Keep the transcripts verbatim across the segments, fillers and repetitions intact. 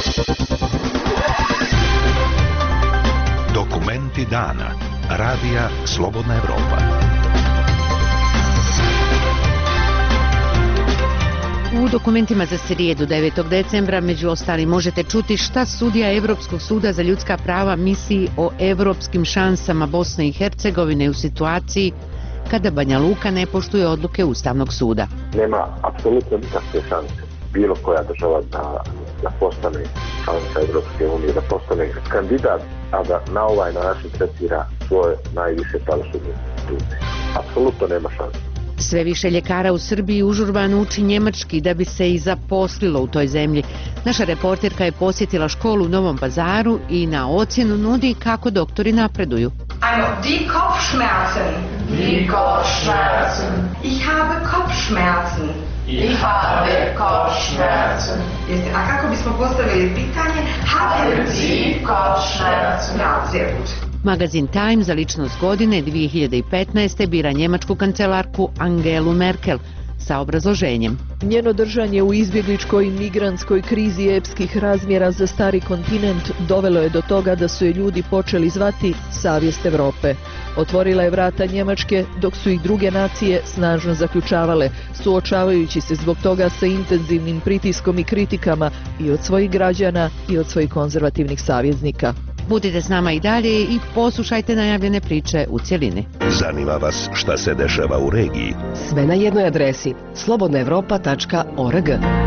Dokumenti dana. Radija Slobodna Evropa. U dokumentima za srijedu devetog decembra među ostalim možete čuti šta sudija Evropskog suda za ljudska prava misli o evropskim šansama Bosne i Hercegovine u situaciji kada Banja Luka ne poštuje odluke Ustavnog suda. Nema apsolutno nikakve šanse bilo koja država da, da postane članica Evropske unije, da postane kandidat, a da na ovaj način tretira svoje najviše pravosudne institucije. Apsolutno nema šanse. Sve više ljekara u Srbiji užurbano uči njemački da bi se i zaposlilo u toj zemlji. Naša reporterka je posjetila školu u Novom Pazaru i na ocjenu nudi kako doktori napreduju. Also, die Kopfschmerzen. Die Kopfschmerzen. Ich habe Kopfschmerzen. Ich habe Kopfschmerzen. Jeste, a kako bismo postavili pitanje? Haben Sie Kopfschmerzen? Ja, sehr gut. Magazin Time za ličnost godine dvije hiljade petnaeste. bira njemačku kancelarku Angelu Merkel sa obrazloženjem. Njeno držanje u izbjegličkoj i migrantskoj krizi epskih razmjera za stari kontinent dovelo je do toga da su je ljudi počeli zvati savjest Evrope. Otvorila je vrata Njemačke dok su ih druge nacije snažno zaključavale, suočavajući se zbog toga sa intenzivnim pritiskom i kritikama i od svojih građana i od svojih konzervativnih saveznika. Budite s nama i dalje i poslušajte najavljene priče u cjelini. Zanima vas šta se dešava u regiji? Sve na jednoj adresi slobodna evropa tačka org.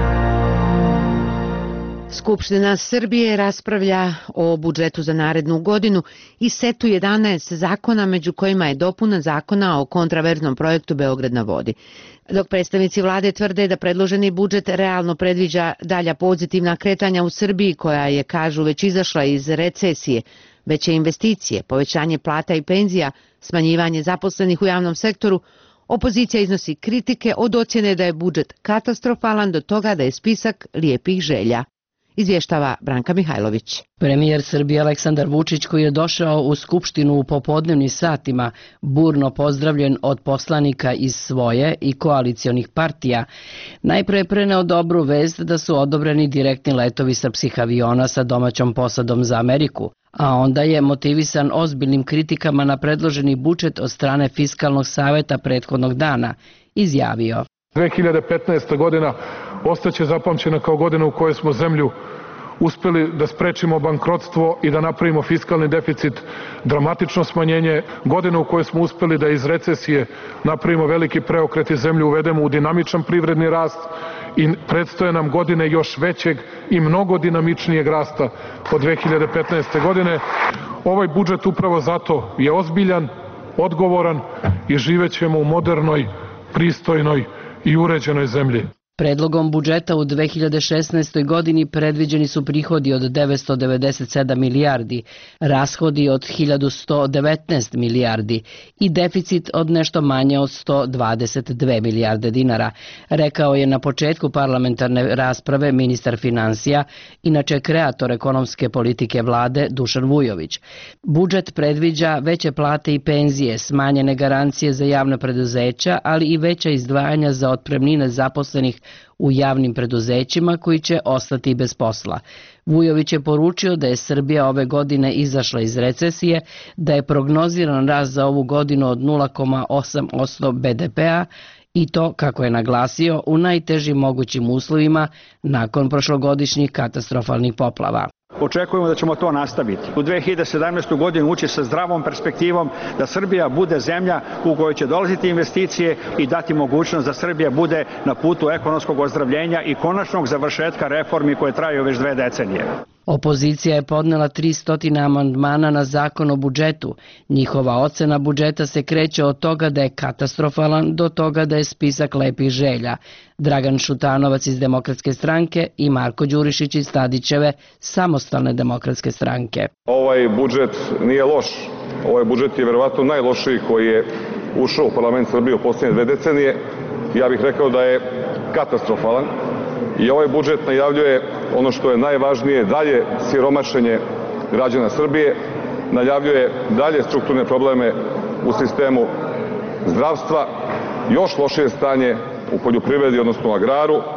Skupština Srbije raspravlja o budžetu za narednu godinu i setu jedanaest zakona, među kojima je dopuna zakona o kontraverznom projektu Beograd na vodi. Dok predstavnici vlade tvrde da predloženi budžet realno predviđa dalja pozitivna kretanja u Srbiji, koja je, kažu, već izašla iz recesije, veće investicije, povećanje plata i penzija, smanjivanje zaposlenih u javnom sektoru, opozicija iznosi kritike od ocjene da je budžet katastrofalan do toga da je spisak lijepih želja. Izvještava Branka Mihajlović. Premijer Srbije Aleksandar Vučić, koji je došao u Skupštinu u popodnevnim satima, burno pozdravljen od poslanika iz svoje i koalicionih partija, najpre je preneo dobru vest da su odobreni direktni letovi srpskih aviona sa domaćom posadom za Ameriku, a onda je, motivisan ozbiljnim kritikama na predloženi budžet od strane Fiskalnog saveta prethodnog dana, izjavio: dve hiljade petnaesta. godina ostaće zapamćena kao godina u kojoj smo zemlju uspeli da sprečimo bankrotstvo i da napravimo fiskalni deficit, dramatično smanjenje, godina u kojoj smo uspeli da iz recesije napravimo veliki preokret i zemlju uvedemo u dinamičan privredni rast i predstoje nam godine još većeg i mnogo dinamičnijeg rasta od dve hiljade petnaeste. godine. Ovaj budžet upravo zato je ozbiljan, odgovoran i živećemo u modernoj, pristojnoj i uređenoj zemlji. Predlogom budžeta u dve hiljade šesnaestoj. godini predviđeni su prihodi od devetsto devedeset sedam milijardi, rashodi od hiljadu sto devetnaest milijardi i deficit od nešto manje od sto dvadeset dve milijarde dinara, rekao je na početku parlamentarne rasprave ministar finansija, inače kreator ekonomske politike vlade Dušan Vujović. Budžet predviđa veće plate i penzije, smanjene garancije za javna preduzeća, ali i veća izdvajanja za otpremnine zaposlenih u javnim preduzećima koji će ostati bez posla. Vujović je poručio da je Srbija ove godine izašla iz recesije, da je prognoziran rast za ovu godinu od nula zarez osam posto be de pe-a i to, kako je naglasio, u najtežim mogućim uslovima nakon prošlogodišnjih katastrofalnih poplava. Očekujemo da ćemo to nastaviti. U dve hiljade sedamnaestoj. godini ući sa zdravom perspektivom da Srbija bude zemlja u kojoj će dolaziti investicije i dati mogućnost da Srbija bude na putu ekonomskog ozdravljenja i konačnog završetka reformi koje traju već dve decenije. Opozicija je podnela tristo amandmana na zakon o budžetu. Njihova ocena budžeta se kreće od toga da je katastrofalan do toga da je spisak lepih želja. Dragan Šutanovac iz Demokratske stranke i Marko Đurišić iz Tadićeve Samostalne demokratske stranke. Ovaj budžet nije loš. Ovaj budžet je verovatno najlošiji koji je ušao u parlament Srbije u posljednje dve decenije. Ja bih rekao da je katastrofalan. I ovaj budžet najavljuje ono što je najvažnije, dalje siromašenje građana Srbije, najavljuje dalje strukturne probleme u sistemu zdravstva, još lošije stanje u poljoprivredi, odnosno u agraru,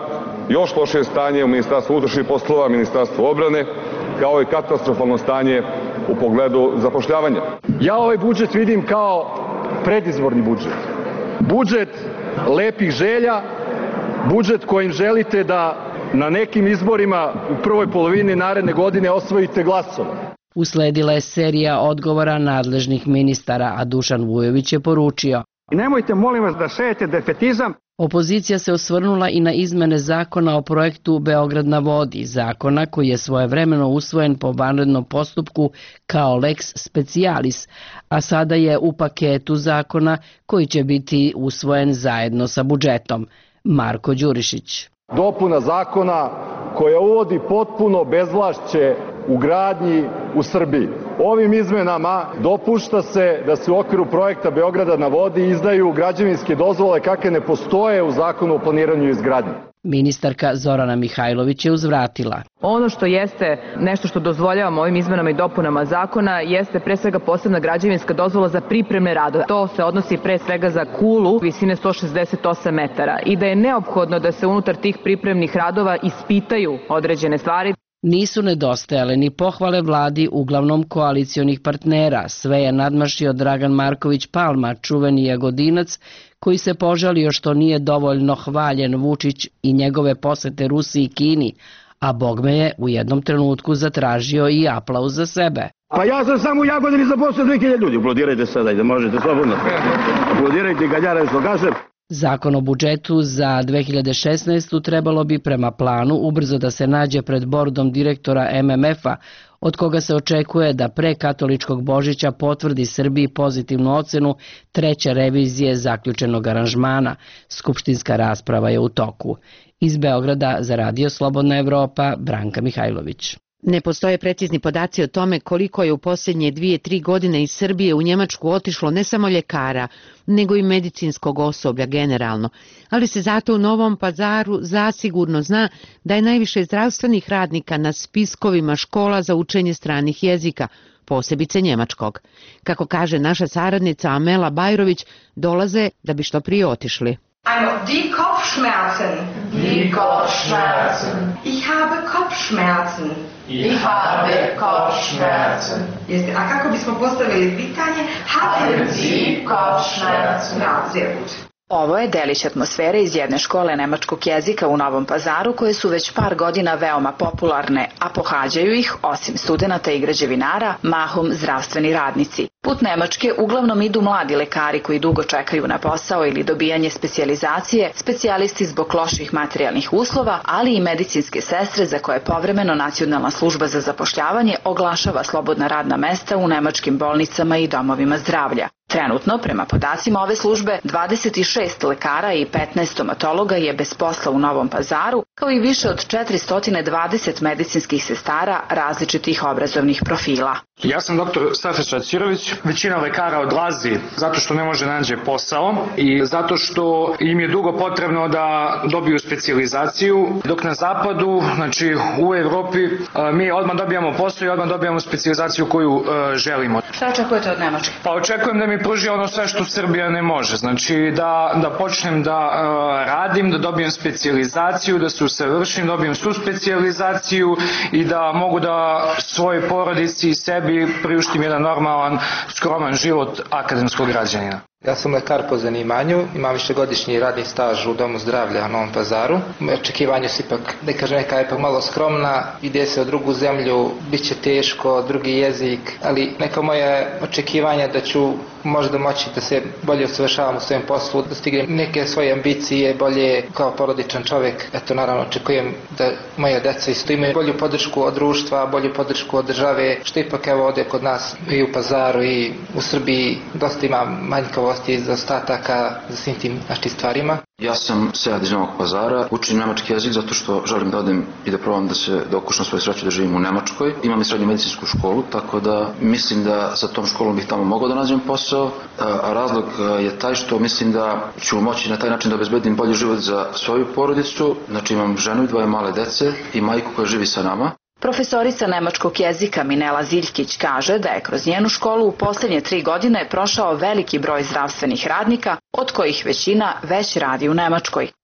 još lošije stanje u Ministarstvu unutrašnjih poslova, Ministarstvu odbrane, kao i katastrofalno stanje u pogledu zapošljavanja. Ja ovaj budžet vidim kao predizborni budžet. Budžet lepih želja, budžet kojim želite da na nekim izborima u prvoj polovini naredne godine osvojite glasove. Usledila je serija odgovora nadležnih ministara, a Dušan Vujović je poručio: I nemojte, molim vas, da sejete defetizam. Opozicija se osvrnula i na izmene zakona o projektu Beograd na vodi, zakona koji je svojevremeno usvojen po vanrednom postupku kao lex specialis, a sada je u paketu zakona koji će biti usvojen zajedno sa budžetom. Marko Đurišić. Dopuna zakona koja uvodi potpuno bezvlašće u gradnji u Srbiji. Ovim izmenama dopušta se da se u okviru projekta Beograda na vodi izdaju građevinske dozvole kakve ne postoje u Zakonu o planiranju i izgradnji. Ministarka Zorana Mihajlović je uzvratila. Ono što jeste nešto što dozvoljavamo ovim izmenama i dopunama zakona jeste pre svega posebna građevinska dozvola za pripremne radove. To se odnosi pre svega za kulu visine sto šezdeset osam metara i da je neophodno da se unutar tih pripremnih radova ispitaju određene stvari. Nisu nedostajale ni pohvale vladi uglavnom koalicionih partnera. Sve je nadmašio Dragan Marković Palma, čuveni Jagodinac, koji se požalio što nije dovoljno hvaljen Vučić i njegove posete Rusiji i Kini, a bogme je u jednom trenutku zatražio i aplauz za sebe. Pa ja sam samo u Jagodini zaposlio dve hiljade ljudi. Aplodirajte sada i da možete slobodno. Aplodirajte i galjara što kažem. Zakon o budžetu za dve hiljade šesnaestu trebalo bi prema planu ubrzo da se nađe pred bordom direktora M M F-a, od koga se očekuje da pre katoličkog Božića potvrdi Srbiji pozitivnu ocenu treće revizije zaključenog aranžmana. Skupštinska rasprava je u toku. Iz Beograda za Radio Slobodna Evropa, Branka Mihajlović. Ne postoje precizni podaci o tome koliko je u posljednje dvije, tri godine iz Srbije u Njemačku otišlo ne samo ljekara, nego i medicinskog osoblja generalno, ali se zato u Novom Pazaru zasigurno zna da je najviše zdravstvenih radnika na spiskovima škola za učenje stranih jezika, posebice njemačkog. Kako kaže naša saradnica Amela Bajrović, dolaze da bi što prije otišli. Einmal die Kopfschmerzen. Die Kopfschmerzen. Ich habe Kopfschmerzen. Ich habe Kopfschmerzen. Jeste, a kako bismo postavili pitanje? Haben Sie Kopfschmerzen? Ja, sehr gut. Ovo je delić atmosfere iz jedne škole nemačkog jezika u Novom Pazaru koje su već par godina veoma popularne, a pohađaju ih, osim studenata i građevinara, mahom zdravstveni radnici. Put Nemačke uglavnom idu mladi lekari koji dugo čekaju na posao ili dobijanje specijalizacije, specijalisti zbog loših materijalnih uslova, ali i medicinske sestre za koje povremeno Nacionalna služba za zapošljavanje oglašava slobodna radna mesta u nemačkim bolnicama i domovima zdravlja. Trenutno, prema podacima ove službe, dvadeset šest lekara i petnaest stomatologa je bez posla u Novom Pazaru, kao i više od četiristo dvadeset medicinskih sestara različitih obrazovnih profila. Ja sam doktor Safet Cirović. Većina lekara odlazi zato što ne može naći posao i zato što im je dugo potrebno da dobiju specijalizaciju, dok na zapadu, znači u Evropi, mi odmah dobijamo posao i odmah dobijamo specijalizaciju koju želimo. Šta očekujete od Nemačke? Pa očekujem da mi pruži ono sve što Srbija ne može. Znači da, da počnem da uh, radim, da dobijem specijalizaciju, da se usavršim, dobijem svu specijalizaciju i da mogu da svojoj porodici i sebi priuštim jedan normalan, skroman život akademskog građanina. Ja sam lekar po zanimanju, imam višegodišnji radni staž u Domu zdravlja u Novom Pazaru. Moje očekivanja su ipak, da kažem, neka ipak malo skromna, ide se u drugu zemlju, bit će teško, drugi jezik, ali neka moje očekivanja da ću možda moći da se bolje usavršavam u svojem poslu, da stignem neke svoje ambicije, bolje kao porodičan čovjek. Eto, naravno, očekujem da moja deca isto imaju bolju podršku od društva, bolju podršku od države, što ipak evo ovdje kod nas i u Pazaru i u Srbiji dosta ima manjkavo i zaostataka za svim tim našim stvarima. Ja sam Sead iz Novog Pazara, učim nemački jezik zato što želim da odem i da probam da se dokušam svoje sreće da živim u Nemačkoj. Imam i srednju medicinsku školu, tako da mislim da sa tom školom bih tamo mogao da nađem posao, a razlog je taj što mislim da ću moći na taj način da obezbedim bolji život za svoju porodicu. Znači imam ženu i dvoje male dece i majku koja živi sa nama. Profesorica nemačkog jezika Minela Ziljkić kaže da je kroz njenu školu u posljednje tri godine prošao veliki broj zdravstvenih radnika, od kojih većina već radi u Nemačkoj.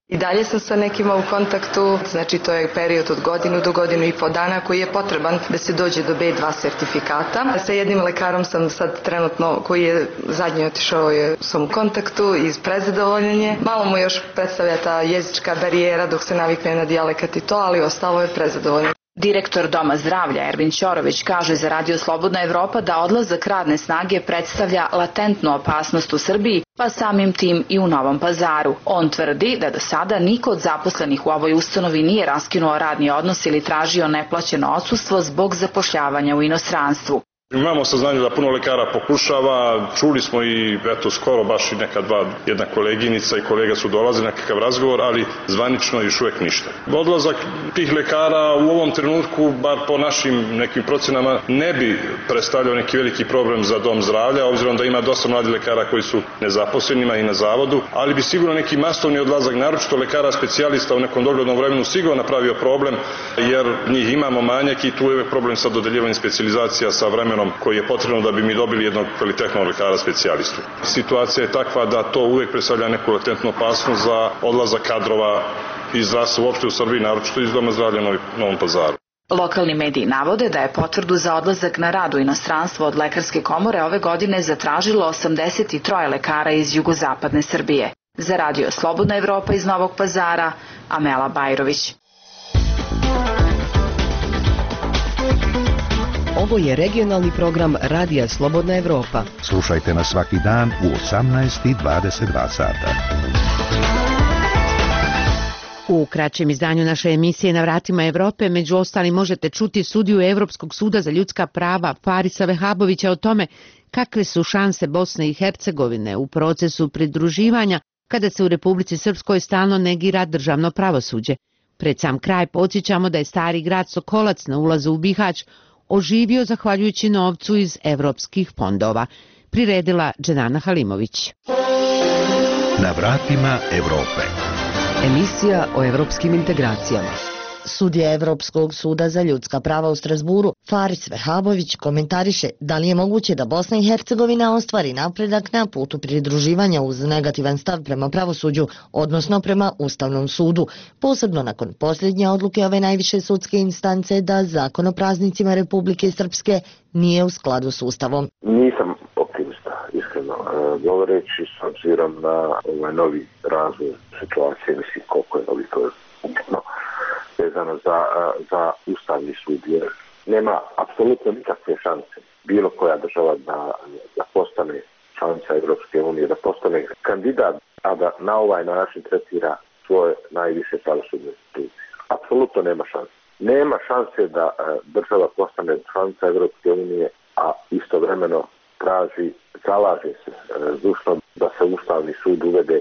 I dalje sam sa nekima u kontaktu, znači to je period od godinu do godinu i po dana koji je potreban da se dođe do B dva sertifikata. Sa jednim lekarom sam sad trenutno, koji je zadnji otišao, je, sam u kontaktu i prezadovoljan je. Malo mu još predstavlja ta jezička barijera dok se navikne na dijalekat i to, ali ostalo je prezadovoljan. Direktor Doma zdravlja Ervin Ćorović kaže za Radio Slobodna Evropa da odlazak radne snage predstavlja latentnu opasnost u Srbiji, pa samim tim i u Novom Pazaru. On tvrdi da do sada niko od zaposlenih u ovoj ustanovi nije raskinuo radni odnos ili tražio neplaćeno odsustvo zbog zapošljavanja u inostranstvu. Imamo saznanje da puno lekara pokušava, čuli smo i eto skoro baš i neka dva, jedna koleginica i kolega su dolazili na kakav razgovor, ali zvanično još uvijek ništa. Odlazak tih lekara u ovom trenutku, bar po našim nekim procenama, ne bi predstavljao neki veliki problem za dom zdravlja, obzirom da ima dosta mladih lekara koji su nezaposlenima i na zavodu, ali bi sigurno neki masovni odlazak, naročito lekara specijalista u nekom doglednom vremenu sigurno napravio problem, jer njih imamo manjak i tu je uvijek problem sa dodeljivanjem specijalizacija sa vremenom koji je potrebno da bi mi dobili jednog kvalitetnog lekara specijalistu. Situacija je takva da to uvijek predstavlja neku latentnu opasnost za odlazak kadrova iz zdravstva uopšte u Srbiji, naročito iz Doma zdravlja u Novom Pazaru. Lokalni mediji navode da je potvrdu za odlazak na rad u inostranstvo od Lekarske komore ove godine zatražilo osamdeset tri lekara iz jugozapadne Srbije. Za Radio Slobodna Evropa iz Novog Pazara, Amela Bajrović. Ovo je regionalni program Radija Slobodna Evropa. Slušajte nas svaki dan u osamnaest i dvadeset dva sata. U kraćem izdanju naše emisije Na vratima Evrope među ostalim možete čuti sudiju Evropskog suda za ljudska prava Farisa Vehabovića o tome kakve su šanse Bosne i Hercegovine u procesu pridruživanja kada se u Republici Srpskoj stalno negira državno pravosuđe. Pred sam kraj podsjećamo da je stari grad Sokolac na ulazu u Bihać oživio zahvaljujući novcu iz evropskih fondova. Priredila Dženana Halimović. Na vratima Evrope. Emisija o evropskim integracijama. Sudija Evropskog suda za ljudska prava u Strasburu, Faris Vehabović, komentariše da li je moguće da Bosna i Hercegovina ostvari napredak na putu pridruživanja uz negativan stav prema pravosuđu, odnosno prema Ustavnom sudu, posebno nakon posljednje odluke ove najviše sudske instance da zakon o praznicima Republike Srpske nije u skladu s Ustavom. Nisam optimista, iskreno govoreći, s obzirom na ovaj novi razvoj situacije, mislim koliko je novi, to je ukupno vezano za, za Ustavni sud, jer nema apsolutno nikakve šanse bilo koja država da, da postane članica Evropske unije, da postane kandidat, a da na ovaj način tretira svoje najviše pravosudne institucije. Apsolutno nema šanse. Nema šanse da država postane članica Evropske unije, a istovremeno traži, zalaže se zdušno da se Ustavni sud uvede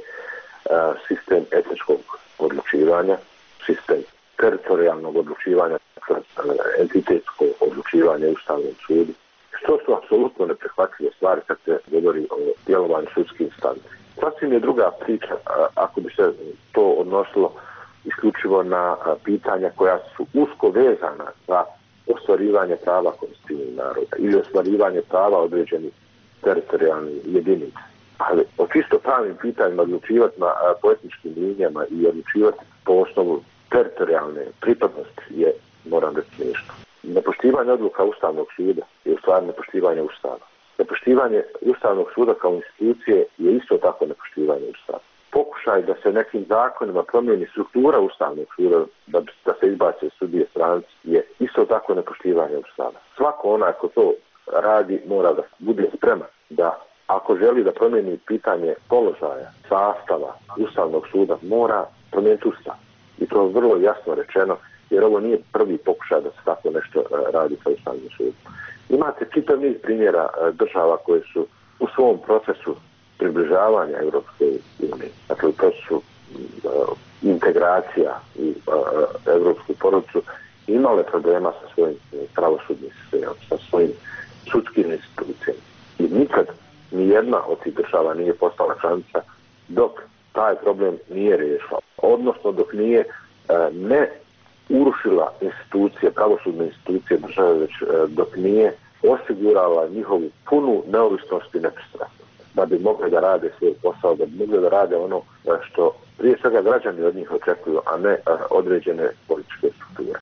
sistem etičkog odlučivanja, sistem teritorijalnog odlučivanja, entitetsko odlučivanje u Ustavnom sudu, što su apsolutno neprihvatljive stvari kad se govori o djelovanju sudskih instanci. Sasvim je druga priča ako bi se to odnosilo isključivo na pitanja koja su usko vezana za ostvarivanje prava konstitutivnih naroda ili ostvarivanje prava određenih teritorijalnih jedinica. Ali o čisto pravnim pitanjima odlučivati na poetničkim linijama i odlučivati po osnovu teritorijalne pripadnosti je, moram reći, smiješno. Nepoštivanje odluka Ustavnog suda je u stvari nepoštivanje Ustava. Nepoštivanje Ustavnog suda kao institucije je isto tako nepoštivanje Ustava. Pokušaj da se nekim zakonima promijeni struktura Ustavnog suda, da, da se izbace sudije stranci, je isto tako nepoštivanje Ustava. Svako onaj ko to radi mora da bude spreman da ako želi da promijeni pitanje položaja, sastava Ustavnog suda, mora promijeniti Ustav. I to je vrlo jasno rečeno, jer ovo nije prvi pokušaj da se tako nešto radi sa Ustavnim sudom. Imate čitav niz primjera država koje su u svom procesu približavanja Evropske unije, dakle u procesu uh, integracija u uh, evropsku porodicu, imale problema sa svojim pravosudnim sistemom, sa svojim sudskim institucijama. I nikad nijedna od tih država nije postala članica dok taj problem nije riješila. Odnosno dok nije e, ne urušila institucije, pravosudne institucije države, već e, dok nije osigurala njihovu punu neovisnost i nepristrasnost. da bi mogli da rade svoj posao, da bi mogli da rade ono što prije svega građani od njih očekuju, a ne određene političke strukture.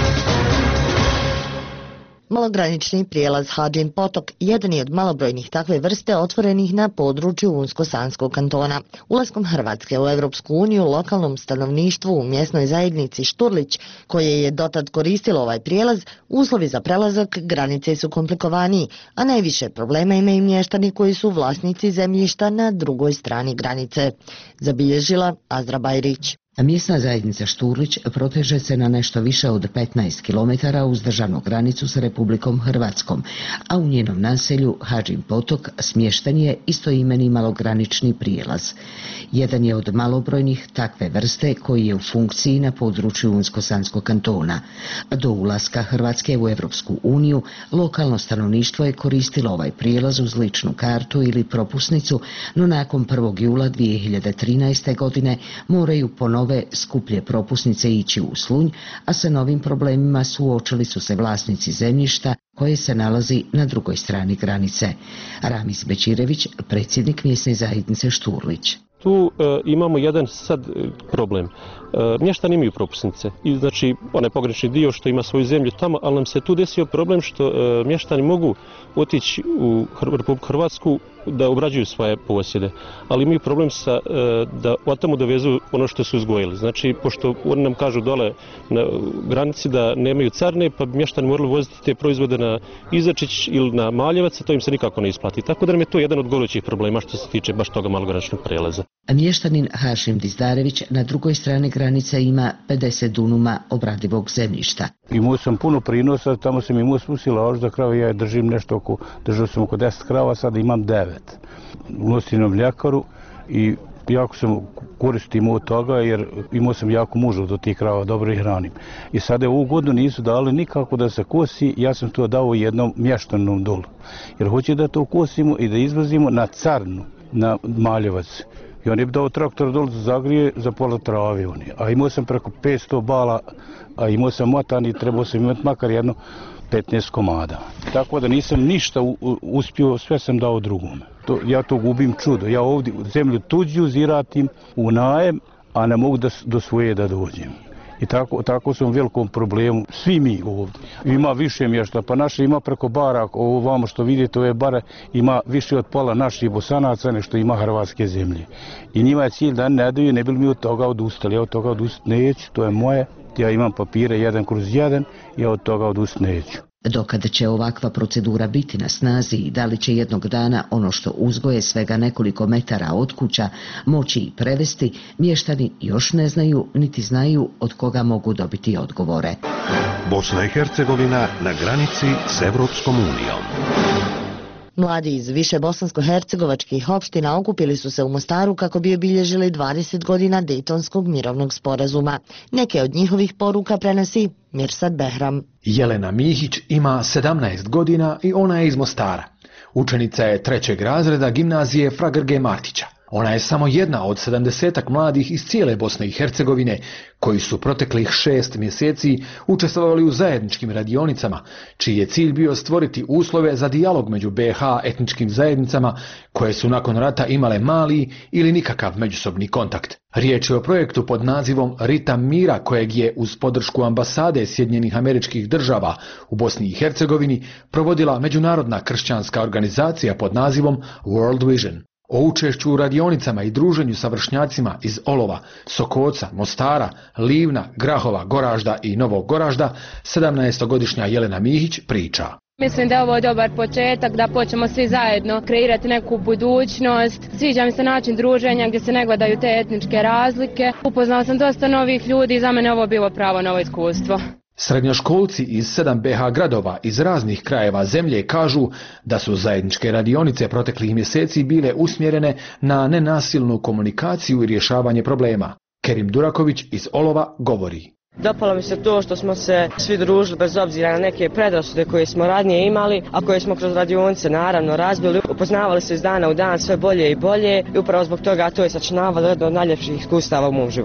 Malogranični prijelaz Hadžin Potok jedan je od malobrojnih takve vrste otvorenih na području Unsko-Sanskog kantona. Ulaskom Hrvatske u Evropsku uniju lokalnom stanovništvu u mjesnoj zajednici Šturlić, koje je dotad koristilo ovaj prijelaz, uslovi za prelazak granice su komplikovaniji, a najviše problema imaju mještani koji su vlasnici zemljišta na drugoj strani granice. Zabilježila Azra Bajrić. Mjesna zajednica Šturlić proteže se na nešto više od petnaest kilometara uz državnu granicu s Republikom Hrvatskom, a u njenom naselju Hadžin Potok smješten je istoimeni malogranični prijelaz. Jedan je od malobrojnih takve vrste koji je u funkciji na području Unsko-Sanskog kantona. Do ulaska Hrvatske u Evropsku uniju lokalno stanovništvo je koristilo ovaj prijelaz uz ličnu kartu ili propusnicu, no nakon prvog jula dvije hiljade trinaeste. godine moraju ponovno ove skuplje propusnice ići u Slunj, a sa novim problemima suočili su se vlasnici zemljišta koje se nalazi na drugoj strani granice. Ramis Bečirević, predsjednik mjesne zajednice Šturlić. Tu e, imamo jedan sad problem. E, mještani imaju propusnice. I, znači, onaj pogranični dio što ima svoju zemlju tamo, ali nam se tu desio problem što e, mještani mogu otići u Republiku Hrvatsku da obrađuju svoje posjede, ali imaju problem sa, e, da od tamo dovezu ono što su uzgojili. Znači, pošto oni nam kažu dole na granici da nemaju carne, pa bi mještani morali voziti te proizvode na Izačić ili na Maljevac, to im se nikako ne isplati. Tako da nam je to jedan od gorućih problema što se tiče baš toga malograničnog prelaza. Mještanin Hašim Dizdarević na drugoj strani granice ima pedeset dunuma obradivog zemljišta. Imao sam puno prinosa, tamo sam imao spusilaž za krave, ja držim nešto oko, držao sam oko deset krava, sada imam devet. Nosim na mljekaru i jako sam koristim od toga jer imao sam jako muža do tih krava, dobro ih hranim. I sada ovu godinu nisu dali nikako da se kosi, ja sam to dao jednom mještanom dolu. Jer hoće da to kosimo i da izvozimo na Carnu, na Maljevac. I on je dao traktor dol za zagrije za pola trave. Oni. A imao sam preko petsto bala, a imao sam motan i trebao sam imati makar jedno petnaest komada. Tako da nisam ništa u, u, uspio, sve sam dao drugome. To, ja to gubim čudo. Ja ovdje zemlju tuđu ziratim u najem, a ne mogu da, do svoje da dođem. I tako, tako sam u velikom problemu, svi mi ovdje. Ima više mješta, pa naše ima preko bara, ovo vamo što vidite, ove bare ima više od pola naših Bosanaca nešto ima hrvatske zemlje. I njima je cilj da ne daju, ne bi mi od toga odustali. Ja od toga odustati neću, to je moje. Ja imam papire jedan kroz jedan, ja od toga odustati neću. Dokada će ovakva procedura biti na snazi i da li će jednog dana ono što uzgoje svega nekoliko metara od kuća moći i prevesti, mještani još ne znaju niti znaju od koga mogu dobiti odgovore. Bosna i Hercegovina na granici s Evropskom unijom. Mladi iz više bosansko-hercegovačkih opština okupili su se u Mostaru kako bi obilježili dvadeset godina Dejtonskog mirovnog sporazuma. Neke od njihovih poruka prenosi Mirsad Behram. Jelena Mihić ima sedamnaest godina i ona je iz Mostara. Učenica je trećeg razreda gimnazije Fra Grge Martića. Ona je samo jedna od sedamdesetak mladih iz cijele Bosne i Hercegovine koji su proteklih šest mjeseci učestvovali u zajedničkim radionicama, čiji je cilj bio stvoriti uslove za dijalog među be ha etničkim zajednicama koje su nakon rata imale mali ili nikakav međusobni kontakt. Riječ je o projektu pod nazivom Ritam mira kojeg je uz podršku ambasade Sjedinjenih Američkih Država u Bosni i Hercegovini provodila međunarodna kršćanska organizacija pod nazivom World Vision. O učešću u radionicama i druženju sa vršnjacima iz Olova, Sokoca, Mostara, Livna, Grahova, Goražda i Novog Goražda, sedamnaestogodišnja Jelena Mihić priča. Mislim da je ovo dobar početak, da počnemo svi zajedno kreirati neku budućnost. Sviđa mi se način druženja gdje se ne gledaju te etničke razlike. Upoznala sam dosta novih ljudi i za mene ovo bilo pravo novo iskustvo. Srednjoškolci iz sedam be ha gradova iz raznih krajeva zemlje kažu da su zajedničke radionice proteklih mjeseci bile usmjerene na nenasilnu komunikaciju i rješavanje problema. Kerim Duraković iz Olova govori. Dopalo mi se to što smo se svi družili bez obzira na neke predrasude koje smo ranije imali, a koje smo kroz radionice naravno razbili. Upoznavali se iz dana u dan sve bolje i bolje i upravo zbog toga to je sačinavalo jedno od najljepših iskustava u mom životu.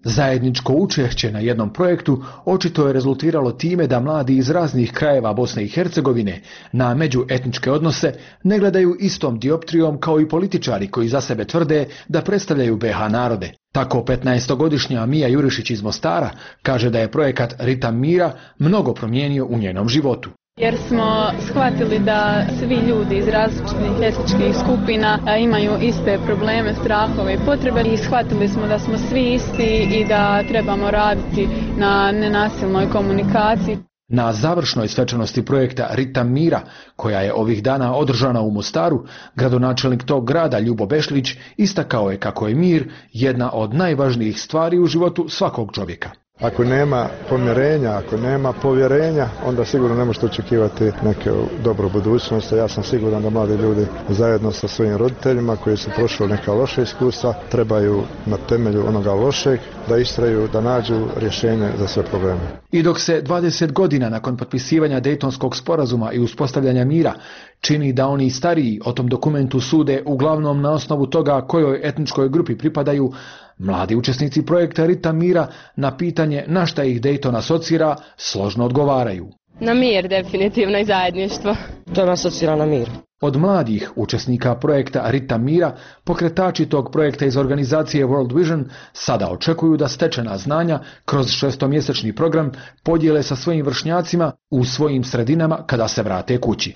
Zajedničko učešće na jednom projektu očito je rezultiralo time da mladi iz raznih krajeva Bosne i Hercegovine na međuetničke odnose ne gledaju istom dioptrijom kao i političari koji za sebe tvrde da predstavljaju B H narode. Tako petnaestogodišnja Mija Jurišić iz Mostara kaže da je projekat Ritam mira mnogo promijenio u njenom životu. Jer smo shvatili da svi ljudi iz različitih etničkih skupina imaju iste probleme, strahove i potrebe i shvatili smo da smo svi isti i da trebamo raditi na nenasilnoj komunikaciji. Na završnoj svečanosti projekta Ritam mira, koja je ovih dana održana u Mostaru, gradonačelnik tog grada Ljubo Bešlić istakao je kako je mir jedna od najvažnijih stvari u životu svakog čovjeka. Ako nema pomirenja, ako nema povjerenja, onda sigurno ne možete očekivati neke dobru budućnost. Ja sam siguran da mladi ljudi zajedno sa svojim roditeljima koji su prošli neka loša iskustva trebaju na temelju onoga lošeg da istraju, da nađu rješenje za sve probleme. I dok se dvadeset godina nakon potpisivanja Dejtonskog sporazuma i uspostavljanja mira čini da oni stariji o tom dokumentu sude uglavnom na osnovu toga kojoj etničkoj grupi pripadaju, mladi učesnici projekta Ritam mira na pitanje na šta ih Dejton asocira složno odgovaraju. Na mir, definitivno, i zajedništvo. To nas asocira na mir. Od mladih učesnika projekta Ritam mira, pokretači tog projekta iz organizacije World Vision sada očekuju da stečena znanja kroz šestomjesečni program podijele sa svojim vršnjacima u svojim sredinama kada se vrate kući.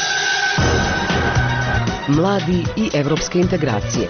Mladi i evropske integracije.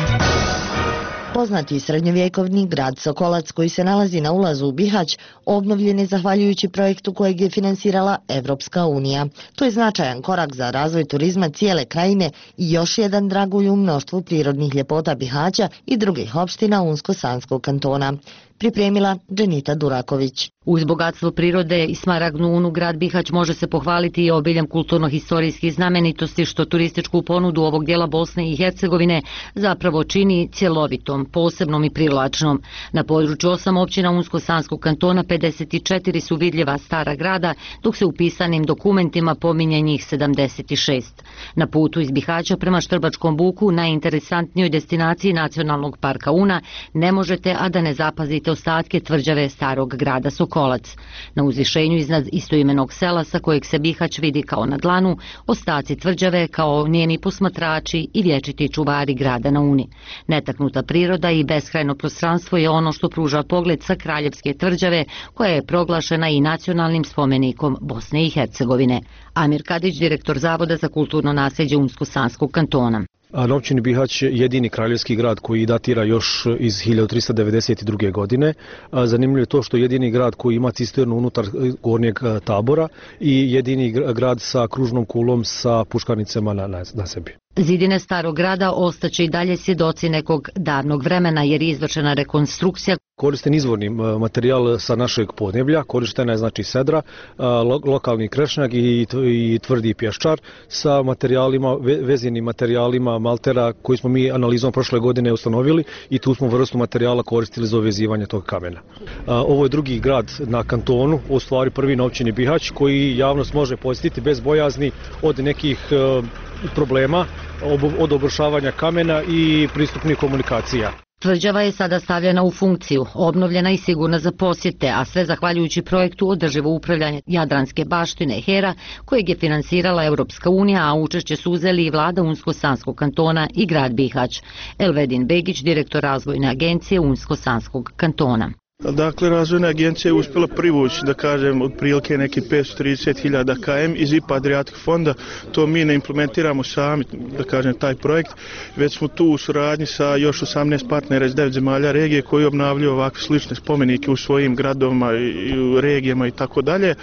Poznati srednjovjekovni grad Sokolac koji se nalazi na ulazu u Bihać obnovljen je zahvaljujući projektu kojeg je finansirala Evropska unija. To je značajan korak za razvoj turizma cijele krajine i još jedan dragulj u mnoštvu prirodnih ljepota Bihaća i drugih opština Unsko-Sanskog kantona. Pripremila Dženita Duraković. Uz bogatstvo prirode i smaragdnu unu, grad Bihać može se pohvaliti i obiljem kulturno-historijskih znamenitosti što turističku ponudu ovog dijela Bosne i Hercegovine zapravo čini cjelovitom, posebnom i privlačnom. Na području osam općina Unsko-Sanskog kantona pedeset četiri su vidljiva stara grada, dok se u pisanim dokumentima pominje njih sedamdeset šest. Na putu iz Bihaća prema Štrbačkom buku, najinteresantnijoj destinaciji Nacionalnog parka Una, ne možete a da ne zapazite ostatke tvrđave starog grada Sokolac. Na uzvišenju iznad istoimenog sela sa kojeg se Bihać vidi kao na dlanu, ostaci tvrđave kao njeni posmatrači i vječiti čuvari grada na Uni. Netaknuta priroda i beskrajno prostranstvo je ono što pruža pogled sa Kraljevske tvrđave, koja je proglašena i nacionalnim spomenikom Bosne i Hercegovine. Amir Kadić, direktor Zavoda za kulturno nasljeđe Unsko-Sanskog kantona. Na općini Bihać je jedini kraljevski grad koji datira još iz hiljadu trista devedeset druge. godine. Zanimljivo je to što je jedini grad koji ima cisternu unutar gornjeg tabora i jedini grad sa kružnom kulom sa puškarnicama na, na, na sebi. Zidine starog grada ostaće i dalje svjedoci nekog davnog vremena jer je izvršena rekonstrukcija. Koristen izvorni materijal sa našeg podneblja, korištena je znači sedra, lo, lokalni krešnjak i, i tvrdi pješčar sa materijalima, vezinim materijalima maltera koji smo mi analizom prošle godine ustanovili i tu smo vrstu materijala koristili za vezivanje tog kamena. Ovo je drugi grad na kantonu, u stvari prvi na općini Bihać koji javnost može posjetiti bez bojazni od nekih problema, od obrušavanja kamena i pristupnih komunikacija. Tvrđava je sada stavljena u funkciju, obnovljena i sigurna za posjete, a sve zahvaljujući projektu održivo upravljanje Jadranske baštine Hera, kojeg je finansirala Evropska unija, a učešće su uzeli i vlada Unsko-Sanskog kantona i grad Bihać. Elvedin Begić, direktor razvojne agencije Unsko-Sanskog kantona. Dakle, razvojna agencija je uspjela privući, da kažem, otprilike neki petsto trideset hiljada kilometara iz I P A Adriatic fonda. To mi ne implementiramo sami, da kažem, taj projekt, već smo tu u suradnji sa još osamnaest partnera iz devet zemalja regije koji obnavljaju ovakve slične spomenike u svojim gradovima i u regijama i tako dalje.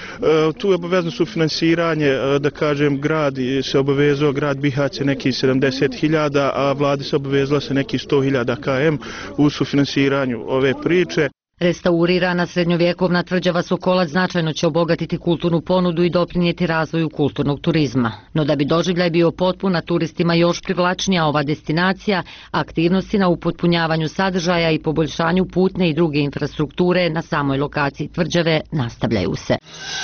Tu je obavezno sufinansiranje, da kažem, grad se obavezao, grad Bihać je neki sedamdeset hiljada, a vlada se obavezala se neki sto hiljada kilometara u sufinansiranju ove priče. Restaurirana srednjovjekovna tvrđava Sokolac značajno će obogatiti kulturnu ponudu i doprinijeti razvoju kulturnog turizma. No da bi doživljaj bio potpun, a turistima još privlačnija ova destinacija, aktivnosti na upotpunjavanju sadržaja i poboljšanju putne i druge infrastrukture na samoj lokaciji tvrđave nastavljaju se.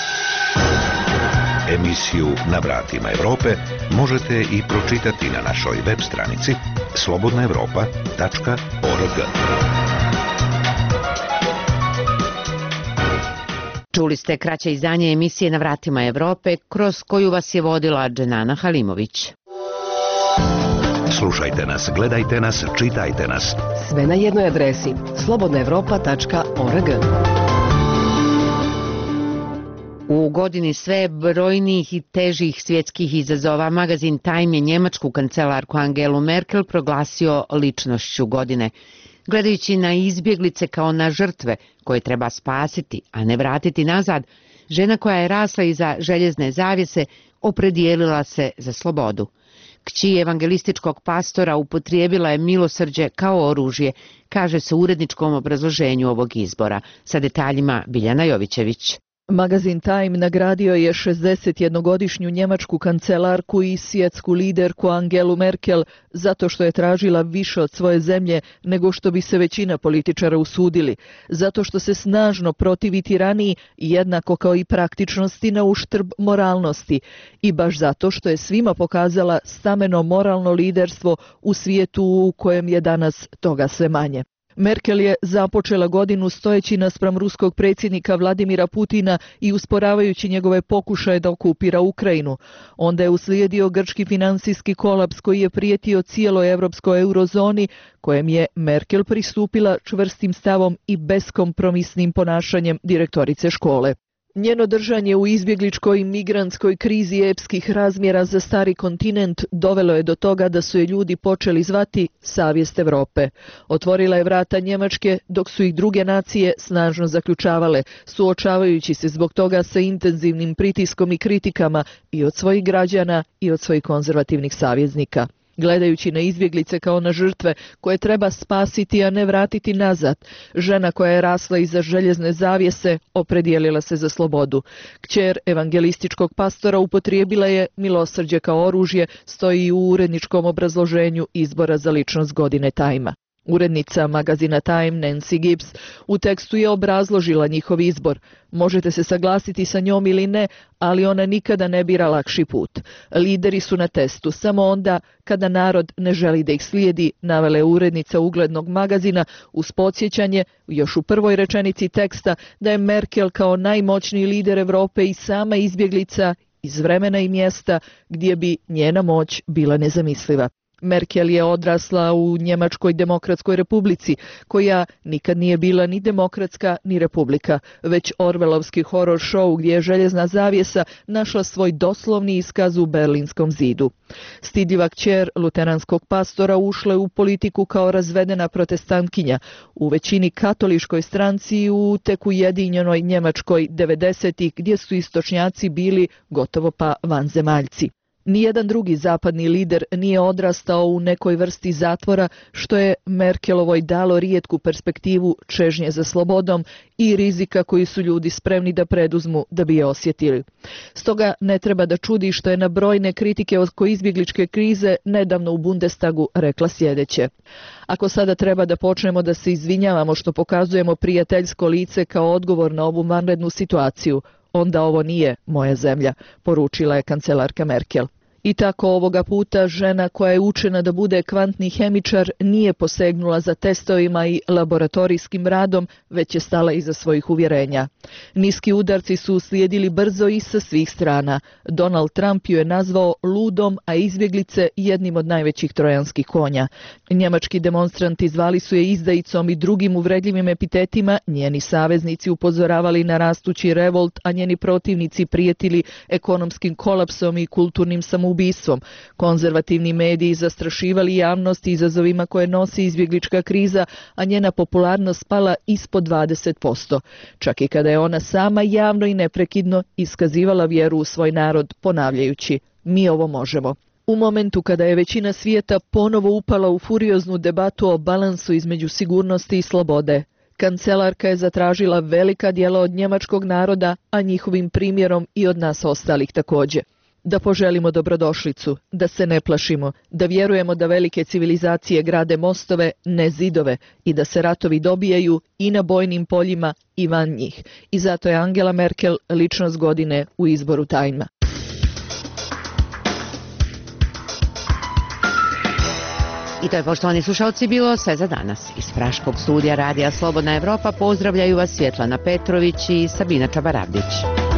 Emisiju Na vratima Evrope možete i pročitati na našoj web stranici slobodna evropa tačka org. Čuli ste kraće izdanje emisije Na vratima Evrope, kroz koju vas je vodila Dženana Halimović. Slušajte nas, gledajte nas, čitajte nas. Sve na jednoj adresi slobodna evropa tačka org. U godini sve brojnijih i težih svjetskih izazova, magazin Time je njemačku kancelarku Angelu Merkel proglasio ličnošću godine. Gledajući na izbjeglice kao na žrtve koje treba spasiti, a ne vratiti nazad, žena koja je rasla iza željezne zavjese opredijelila se za slobodu. Kći evangelističkog pastora upotrijebila je milosrđe kao oružje, kaže se u uredničkom obrazloženju ovog izbora. Sa detaljima Biljana Jovićević. Magazin Time nagradio je šezdesetjednogodišnju njemačku kancelarku i svjetsku liderku Angelu Merkel zato što je tražila više od svoje zemlje nego što bi se većina političara usudili, zato što se snažno protivi tiraniji jednako kao i praktičnosti na uštrb moralnosti i baš zato što je svima pokazala stameno moralno liderstvo u svijetu u kojem je danas toga sve manje. Merkel je započela godinu stojeći naspram ruskog predsjednika Vladimira Putina i usporavajući njegove pokušaje da okupira Ukrajinu. Onda je uslijedio grčki financijski kolaps koji je prijetio cijeloj europskoj eurozoni, kojem je Merkel pristupila čvrstim stavom i beskompromisnim ponašanjem direktorice škole. Njeno držanje u izbjegličkoj i migrantskoj krizi epskih razmjera za stari kontinent dovelo je do toga da su je ljudi počeli zvati savjest Europe. Otvorila je vrata Njemačke dok su ih druge nacije snažno zaključavale, suočavajući se zbog toga sa intenzivnim pritiskom i kritikama i od svojih građana i od svojih konzervativnih saveznika. Gledajući na izbjeglice kao na žrtve koje treba spasiti, a ne vratiti nazad, žena koja je rasla iza željezne zavjese opredijelila se za slobodu. Kćer evangelističkog pastora upotrijebila je milosrđe kao oružje, stoji u uredničkom obrazloženju izbora za ličnost godine Time-a. Urednica magazina Time, Nancy Gibbs, u tekstu je obrazložila njihov izbor. Možete se saglasiti sa njom ili ne, ali ona nikada ne bira lakši put. Lideri su na testu samo onda kada narod ne želi da ih slijedi, navela je urednica uglednog magazina uz podsjećanje, još u prvoj rečenici teksta, da je Merkel kao najmoćniji lider Europe i sama izbjeglica iz vremena i mjesta gdje bi njena moć bila nezamisliva. Merkel je odrasla u Njemačkoj demokratskoj republici, koja nikad nije bila ni demokratska ni republika, već orvelovski horor show gdje je željezna zavjesa našla svoj doslovni iskaz u Berlinskom zidu. Stidljiva kćer luteranskog pastora ušla je u politiku kao razvedena protestantkinja, u većini katoliškoj stranci i u tek ujedinjenoj Njemačkoj devedesetih gdje su istočnjaci bili gotovo pa vanzemaljci. Nijedan drugi zapadni lider nije odrastao u nekoj vrsti zatvora, što je Merkelovoj dalo rijetku perspektivu čežnje za slobodom i rizika koji su ljudi spremni da preduzmu da bi je osjetili. Stoga ne treba da čudi što je na brojne kritike oko izbjegličke krize nedavno u Bundestagu rekla sljedeće. Ako sada treba da počnemo da se izvinjavamo što pokazujemo prijateljsko lice kao odgovor na ovu vanrednu situaciju, onda ovo nije moja zemlja, poručila je kancelarka Merkel. I tako ovoga puta žena koja je učena da bude kvantni hemičar nije posegnula za testovima i laboratorijskim radom, već je stala iza svojih uvjerenja. Niski udarci su uslijedili brzo i sa svih strana. Donald Trump ju je nazvao ludom, a izbjeglice jednim od najvećih trojanskih konja. Njemački demonstranti zvali su je izdajicom i drugim uvredljivim epitetima, njeni saveznici upozoravali na rastući revolt, a njeni protivnici prijetili ekonomskim kolapsom i kulturnim samoubistvom. ubistvom. Konzervativni mediji zastrašivali javnost izazovima koje nosi izbjeglička kriza, a njena popularnost spala ispod dvadeset posto. Čak i kada je ona sama javno i neprekidno iskazivala vjeru u svoj narod, ponavljajući: mi ovo možemo. U momentu kada je većina svijeta ponovo upala u furioznu debatu o balansu između sigurnosti i slobode, kancelarka je zatražila velika djela od njemačkog naroda, a njihovim primjerom i od nas ostalih također. Da poželimo dobrodošlicu, da se ne plašimo, da vjerujemo da velike civilizacije grade mostove, ne zidove, i da se ratovi dobijaju i na bojnim poljima i van njih. I zato je Angela Merkel ličnost godine u izboru Time-a. I to je, poštovani slušalci, bilo sve za danas. Iz Praškog studija Radija Slobodna Evropa pozdravljaju vas Svjetlana Petrović i Sabina Čabaravdić.